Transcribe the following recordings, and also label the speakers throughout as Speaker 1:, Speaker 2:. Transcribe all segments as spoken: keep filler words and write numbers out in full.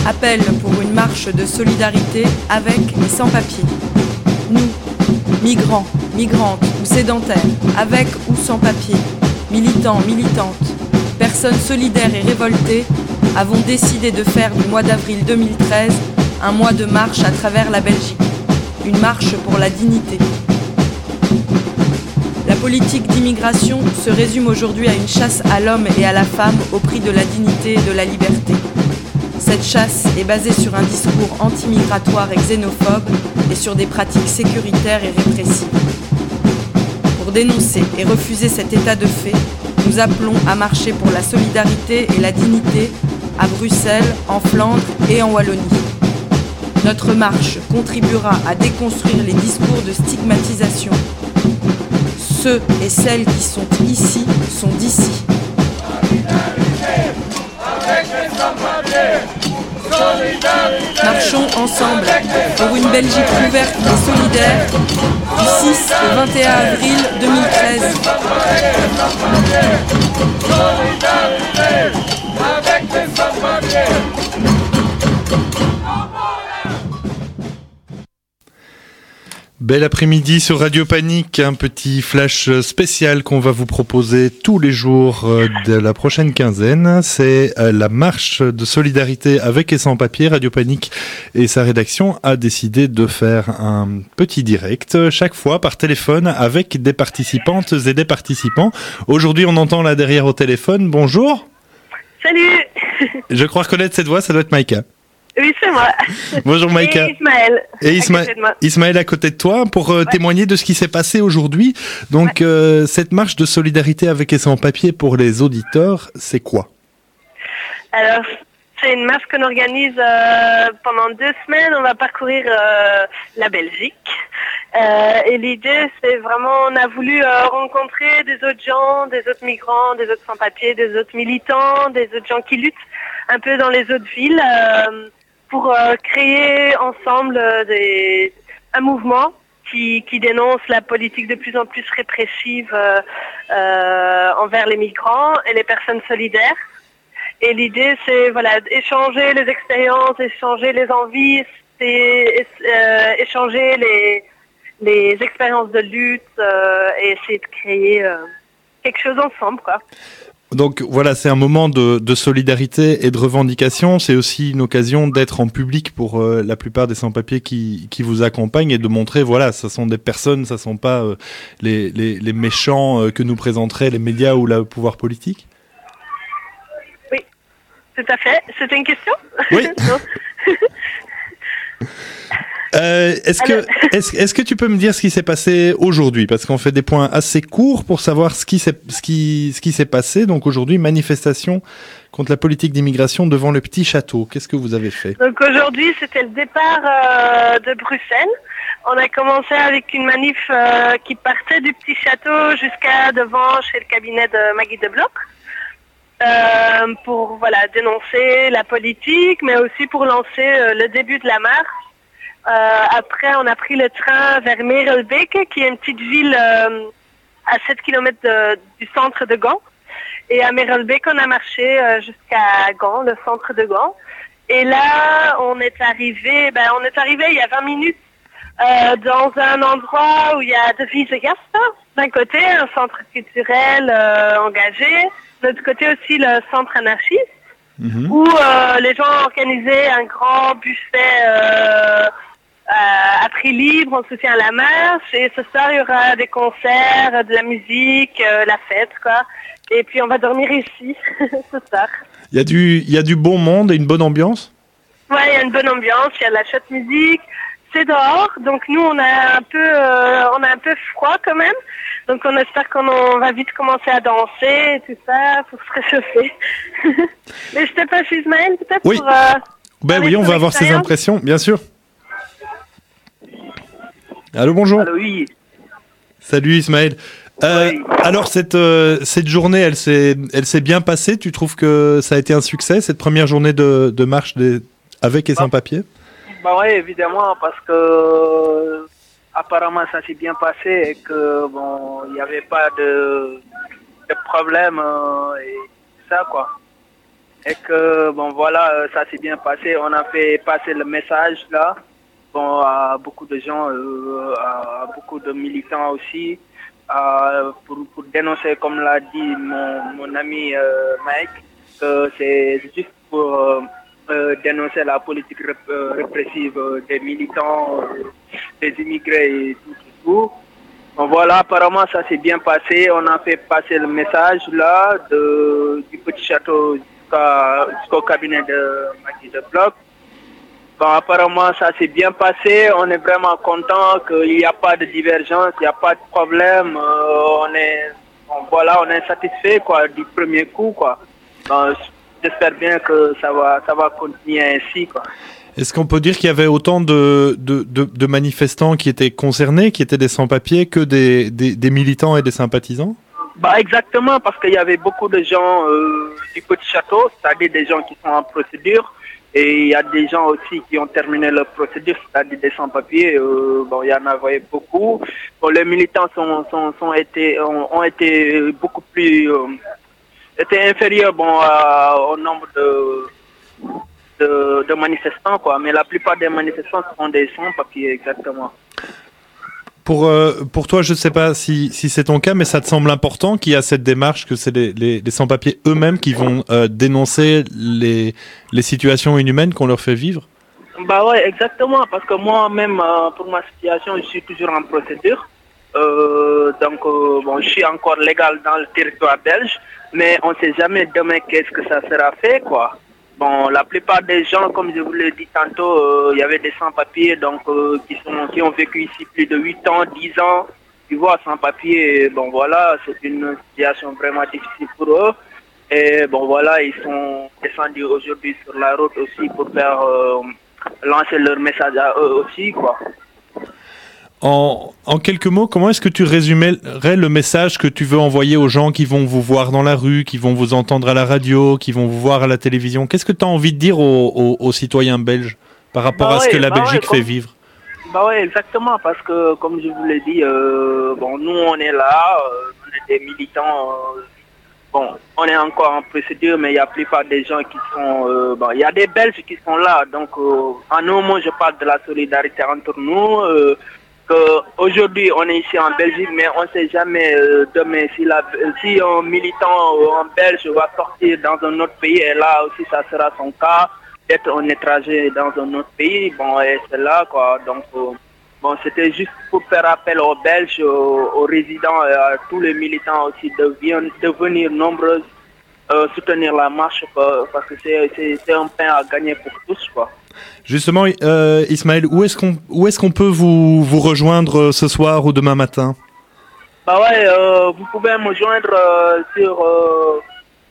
Speaker 1: appelle pour une marche de solidarité avec et sans papier. Nous, migrants, migrantes ou sédentaires, avec ou sans papier, militants, militantes, personnes solidaires et révoltées, avons décidé de faire du mois d'avril deux mille treize un mois de marche à travers la Belgique. Une marche pour la dignité. La politique d'immigration se résume aujourd'hui à une chasse à l'homme et à la femme au prix de la dignité et de la liberté. Cette chasse est basée sur un discours anti-migratoire et xénophobe et sur des pratiques sécuritaire et répressive. Pour dénoncer et refuser cet état de fait, nous appelons à marcher pour la solidarité et la dignité à Bruxelles, en Flandre et en Wallonie. Notre marche contribuera à déconstruire les discours de stigmatisation. Ceux et celles qui sont ici sont d'ici. Marchons ensemble pour une Belgique ouverte et solidaire du six au vingt et un avril deux mille treize.
Speaker 2: Bel après-midi sur Radio Panique, un petit flash spécial qu'on va vous proposer tous les jours de la prochaine quinzaine. C'est la marche de solidarité avec et sans papier. Radio Panique et sa rédaction a décidé de faire un petit direct chaque fois par téléphone avec des participantes et des participants. Aujourd'hui, on entend là derrière au téléphone. Bonjour.
Speaker 3: Salut.
Speaker 2: Je crois reconnaître cette voix, ça doit être Maïka.
Speaker 3: Oui, c'est moi.
Speaker 2: Bonjour Maïka.
Speaker 3: Et Ismaël.
Speaker 2: Et Isma- Ismaël à côté de toi pour euh, ouais. témoigner de ce qui s'est passé aujourd'hui. Donc, ouais. euh, cette marche de solidarité avec et sans papier pour les auditeurs, c'est quoi?
Speaker 3: Alors, c'est une marche qu'on organise euh, pendant deux semaines. On va parcourir euh, la Belgique. Euh, et l'idée, c'est vraiment, on a voulu euh, rencontrer des autres gens, des autres migrants, des autres sans-papiers, des autres militants, des autres gens qui luttent un peu dans les autres villes. Euh, pour euh, créer ensemble euh, des, un mouvement qui, qui dénonce la politique de plus en plus répressive euh, euh, envers les migrants et les personnes solidaires. Et l'idée, c'est voilà, échanger les expériences, échanger les envies, c'est, euh, échanger les, les expériences de lutte euh, et essayer de créer euh, quelque chose ensemble, quoi.
Speaker 2: Donc voilà, c'est un moment de, de solidarité et de revendication. C'est aussi une occasion d'être en public pour euh, la plupart des sans-papiers qui, qui vous accompagnent et de montrer, voilà, ce sont des personnes, ce ne sont pas euh, les, les, les méchants euh, que nous présenteraient les médias ou le pouvoir politique.
Speaker 3: Oui, tout à fait. C'était une question ?
Speaker 2: Oui. Euh, est-ce que est-ce, est-ce que tu peux me dire ce qui s'est passé aujourd'hui, parce qu'on fait des points assez courts pour savoir ce qui s'est ce qui ce qui s'est passé. Donc aujourd'hui, manifestation contre la politique d'immigration devant le Petit Château. Qu'est-ce que vous avez fait?
Speaker 3: Donc aujourd'hui, c'était le départ euh, de Bruxelles. On a commencé avec une manif euh, qui partait du Petit Château jusqu'à devant chez le cabinet de Maggie de Bloch. Euh, pour voilà dénoncer la politique, mais aussi pour lancer euh, le début de la marche. Euh, après, on a pris le train vers Merelbeke, qui est une petite ville euh, à sept kilomètres de, du centre de Gand. Et à Merelbeke, on a marché euh, jusqu'à Gand, le centre de Gand. Et là, on est arrivé, ben, on est arrivé il y a vingt minutes euh, dans un endroit où il y a de Wiesegast, d'un côté, un centre culturel euh, engagé, de l'autre côté aussi le centre anarchiste, mmh. où euh, les gens ont organisé un grand buffet euh, Euh, à prix libre, on soutient la marche, et ce soir il y aura des concerts, de la musique, euh, la fête, quoi. Et puis on va dormir ici ce soir.
Speaker 2: Il y a du, il y a du bon monde et une bonne ambiance.
Speaker 3: Ouais, il y a une bonne ambiance, il y a de la chouette musique. C'est dehors, donc nous on a un peu, euh, on a un peu froid quand même. Donc on espère qu'on on va vite commencer à danser et tout ça pour se réchauffer. Mais je te passe Ismaël peut-être
Speaker 2: oui.
Speaker 3: pour. Euh,
Speaker 2: ben oui, on va avoir ses impressions, bien sûr. Allô, bonjour.
Speaker 4: Allô, oui.
Speaker 2: Salut Ismaël. Euh,
Speaker 4: oui.
Speaker 2: Alors cette euh, cette journée, elle s'est elle s'est bien passée. Tu trouves que ça a été un succès, cette première journée de de marche des, avec et
Speaker 4: bah,
Speaker 2: sans papier?
Speaker 4: Bah oui, évidemment, parce que apparemment ça s'est bien passé et que bon, il n'y avait pas de de problème euh, et ça quoi. Et que, bon, voilà, euh, ça s'est bien passé. On a fait passer le message là, bon, à beaucoup de gens, euh, à beaucoup de militants aussi, euh, pour, pour dénoncer, comme l'a dit mon, mon ami euh, Mike, que c'est juste pour euh, euh, dénoncer la politique rép- euh, répressive euh, des militants, euh, des immigrés et tout, tout, tout. Bon, voilà, apparemment ça s'est bien passé. On a fait passer le message là, de, du petit château jusqu'à, jusqu'au cabinet de Magui de Bloch. Bon, apparemment ça s'est bien passé. On est vraiment content qu'il n'y a pas de divergence, il n'y a pas de problème. Euh, on est, bon, voilà, on est satisfait quoi du premier coup quoi. Bon, j'espère bien que ça va, ça va continuer ainsi quoi.
Speaker 2: Est-ce qu'on peut dire qu'il y avait autant de, de, de, de manifestants qui étaient concernés, qui étaient des sans-papiers, que des, des, des militants et des sympathisants?
Speaker 4: Bah exactement, parce qu'il y avait beaucoup de gens euh, du petit château, c'est-à-dire des gens qui sont en procédure, et il y a des gens aussi qui ont terminé leur procédure, c'est-à-dire des sans-papiers. Euh, bon, il y en avait beaucoup. Bon, les militants sont, sont, sont été, ont, ont été beaucoup plus, euh, étaient inférieurs bon, à, au nombre de De, de manifestants, quoi. Mais la plupart des manifestants sont des sans-papiers, exactement.
Speaker 2: Pour, euh, pour toi, je ne sais pas si, si c'est ton cas, mais ça te semble important qu'il y a cette démarche, que c'est les, les, les sans-papiers eux-mêmes qui vont euh, dénoncer les, les situations inhumaines qu'on leur fait vivre?
Speaker 4: Bah ouais, exactement, parce que moi-même, euh, pour ma situation, je suis toujours en procédure. Euh, donc, euh, bon, je suis encore légal dans le territoire belge, mais on ne sait jamais demain qu'est-ce que ça sera fait, quoi. Bon, la plupart des gens, comme je vous l'ai dit tantôt, il euh, y avait des sans-papiers donc euh, qui sont qui ont vécu ici plus de huit ans, dix ans. Tu vois, sans-papiers, bon voilà, c'est une situation vraiment difficile pour eux. Et bon voilà, ils sont descendus aujourd'hui sur la route aussi pour faire euh, lancer leur message à eux aussi, quoi.
Speaker 2: En, en quelques mots, comment est-ce que tu résumerais le message que tu veux envoyer aux gens qui vont vous voir dans la rue, qui vont vous entendre à la radio, qui vont vous voir à la télévision? Qu'est-ce que tu as envie de dire aux, aux, aux citoyens belges par rapport
Speaker 4: bah
Speaker 2: à
Speaker 4: ouais,
Speaker 2: ce que la
Speaker 4: bah
Speaker 2: Belgique
Speaker 4: ouais, comme,
Speaker 2: fait vivre?
Speaker 4: Bah ouais, exactement, parce que comme je vous l'ai dit, euh, bon, nous on est là, euh, on est des militants. Euh, bon, on est encore en procédure, mais il y a la plupart des gens qui sont, euh, bon, il y a des Belges qui sont là. Donc, euh, en un mot, je parle de la solidarité entre nous. Euh, Aujourd'hui, on est ici en Belgique, mais on ne sait jamais euh, demain si, la, si un militant euh, en Belge va sortir dans un autre pays, et là aussi ça sera son cas, d'être un étranger dans un autre pays. Bon, et c'est là quoi. Donc, euh, bon, c'était juste pour faire appel aux Belges, aux, aux résidents, et à tous les militants aussi de, de venir nombreux euh, soutenir la marche, quoi, parce que c'est, c'est, c'est un pain à gagner pour tous, quoi.
Speaker 2: Justement, euh, Ismaël, où est-ce qu'on où est-ce qu'on peut vous, vous rejoindre ce soir ou demain matin?
Speaker 4: Bah ouais, euh, vous pouvez me joindre euh, sur euh,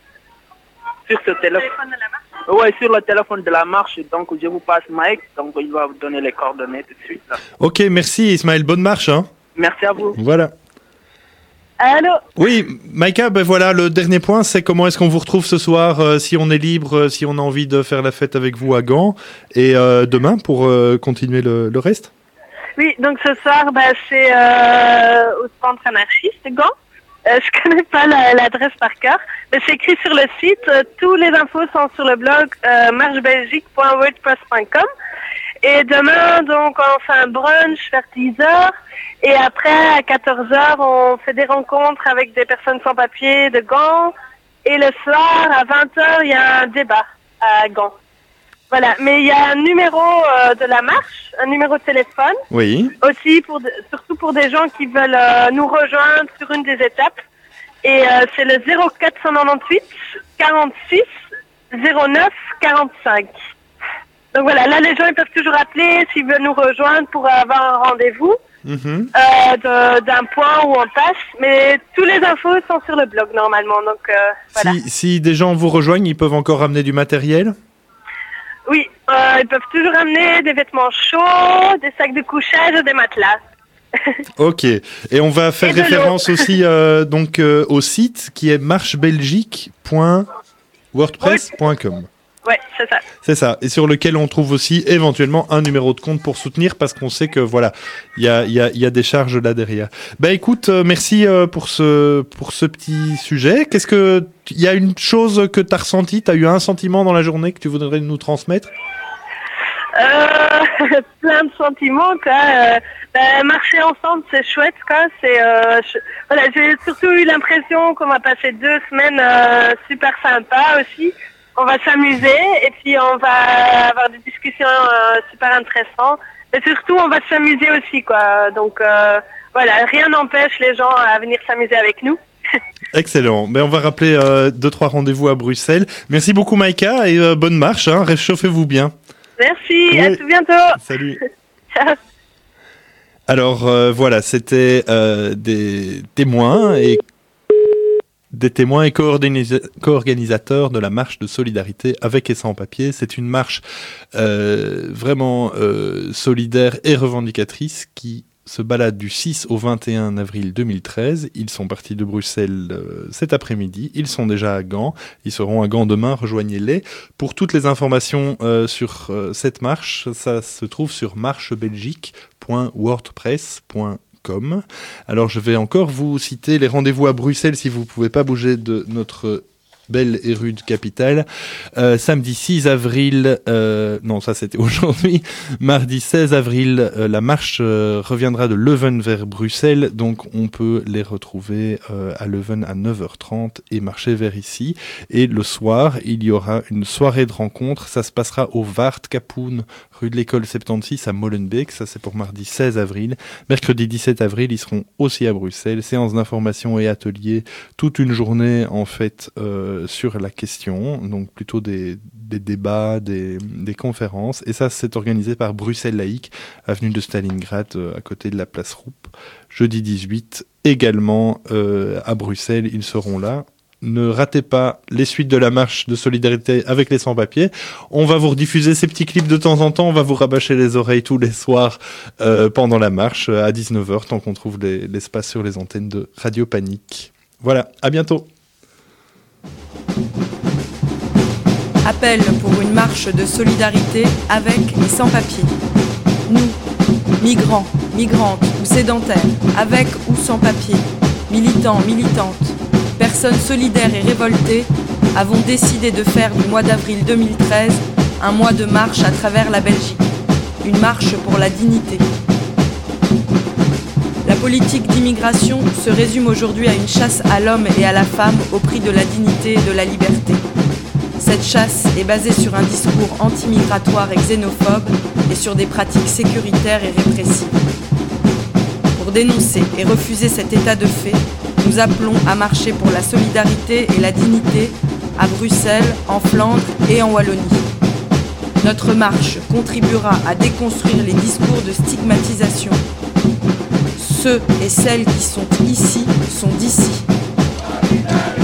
Speaker 4: sur ce téléphone. Ouais, sur le téléphone de la marche. Donc je vous passe Mike, donc il va vous donner les coordonnées tout de suite. Là.
Speaker 2: Ok, merci Ismaël, bonne marche. Hein.
Speaker 4: Merci à vous.
Speaker 2: Voilà.
Speaker 3: Allô?
Speaker 2: Oui, Maïka, ben voilà, le dernier point, c'est comment est-ce qu'on vous retrouve ce soir, euh, si on est libre, euh, si on a envie de faire la fête avec vous à Gand, et euh, demain pour euh, continuer le, le reste.
Speaker 3: Oui, donc ce soir, bah, c'est euh, au centre anarchiste de Gand. Euh, je connais pas la, l'adresse par cœur, mais c'est écrit sur le site. Euh, tous les infos sont sur le blog euh, marche belgique point wordpress point com. Et demain, donc, on fait un brunch vers dix heures. Et après, à quatorze heures, on fait des rencontres avec des personnes sans papier de Gand. Et le soir, à vingt heures, il y a un débat à Gand. Voilà. Mais il y a un numéro euh, de la marche, un numéro de téléphone.
Speaker 2: Oui.
Speaker 3: Aussi, pour de, surtout pour des gens qui veulent euh, nous rejoindre sur une des étapes. Et euh, c'est le zéro quatre cent quatre-vingt-huit quarante-six zéro neuf quarante-cinq. Donc voilà, là les gens ils peuvent toujours appeler s'ils veulent nous rejoindre pour avoir un rendez-vous mmh. euh, de, d'un point où on passe. Mais tous les infos sont sur le blog normalement. Donc euh, voilà.
Speaker 2: Si, si des gens vous rejoignent, ils peuvent encore ramener du matériel?
Speaker 3: Oui, euh, ils peuvent toujours amener des vêtements chauds, des sacs de couchage, des matelas.
Speaker 2: Ok, et on va faire référence aussi euh, donc euh, au site qui est marche belgique point wordpress point com.
Speaker 3: Ouais, c'est ça.
Speaker 2: C'est ça. Et sur lequel on trouve aussi éventuellement un numéro de compte pour soutenir parce qu'on sait que voilà, il y a, y, a, y a des charges là derrière. Bah écoute, euh, merci euh, pour ce pour ce petit sujet. Qu'est-ce que il y a une chose que tu as ressentie, tu as eu un sentiment dans la journée que tu voudrais nous transmettre?
Speaker 3: Euh, plein de sentiments, quoi. Euh, bah, marcher ensemble, c'est chouette, quoi. C'est, euh, je, voilà, j'ai surtout eu l'impression qu'on va passer deux semaines euh, super sympas aussi. On va s'amuser et puis on va avoir des discussions euh, super intéressantes. Mais surtout, on va s'amuser aussi, quoi. Donc, euh, voilà, rien n'empêche les gens à venir s'amuser avec nous.
Speaker 2: Excellent. Ben, on va rappeler euh, deux, trois rendez-vous à Bruxelles. Merci beaucoup, Maïka, et euh, bonne marche. Hein. Réchauffez-vous bien.
Speaker 3: Merci, oui. À tout bientôt.
Speaker 2: Salut.
Speaker 3: Ciao.
Speaker 2: Alors, euh, voilà, c'était euh, des témoins et des témoins et co-organisa- co-organisateurs de la marche de solidarité avec et sans papier. C'est une marche euh, vraiment euh, solidaire et revendicatrice qui se balade du six au vingt et un avril deux mille treize. Ils sont partis de Bruxelles euh, cet après-midi. Ils sont déjà à Gand. Ils seront à Gand demain. Rejoignez-les. Pour toutes les informations euh, sur euh, cette marche, ça se trouve sur marchebelgique point wordpress point com. Alors je vais encore vous citer les rendez-vous à Bruxelles si vous ne pouvez pas bouger de notre belle et rude capitale. Euh, samedi six avril, euh, non ça c'était aujourd'hui, mardi seize avril, euh, la marche euh, reviendra de Leuven vers Bruxelles, donc on peut les retrouver euh, à Leuven à neuf heures trente et marcher vers ici. Et le soir, il y aura une soirée de rencontre, ça se passera au Waardkapoen, rue de l'école soixante-seize à Molenbeek, ça c'est pour mardi seize avril. Mercredi dix-sept avril, ils seront aussi à Bruxelles, séance d'information et atelier, toute une journée en fait euh, sur la question, donc plutôt des, des débats, des, des conférences, et ça c'est organisé par Bruxelles Laïque, avenue de Stalingrad, euh, à côté de la place Roupe, jeudi dix-huit, également euh, à Bruxelles, ils seront là. Ne ratez pas les suites de la marche de solidarité avec les sans-papiers. On va vous rediffuser ces petits clips de temps en temps, on va vous rabâcher les oreilles tous les soirs euh, pendant la marche à dix-neuf heures, tant qu'on trouve les, l'espace sur les antennes de Radio Panique. Voilà, à bientôt.
Speaker 1: Appel pour une marche de solidarité avec et sans papier. Nous, migrants, migrantes ou sédentaires, avec ou sans papier, militants, militantes, personnes solidaires et révoltées, avons décidé de faire du mois d'avril deux mille treize un mois de marche à travers la Belgique. Une marche pour la dignité. La politique d'immigration se résume aujourd'hui à une chasse à l'homme et à la femme au prix de la dignité et de la liberté. Cette chasse est basée sur un discours anti-migratoire et xénophobe et sur des pratiques sécuritaires et répressives. Pour dénoncer et refuser cet état de fait, nous appelons à marcher pour la solidarité et la dignité à Bruxelles, en Flandre et en Wallonie. Notre marche contribuera à déconstruire les discours de stigmatisation. Ceux et celles qui sont ici sont d'ici.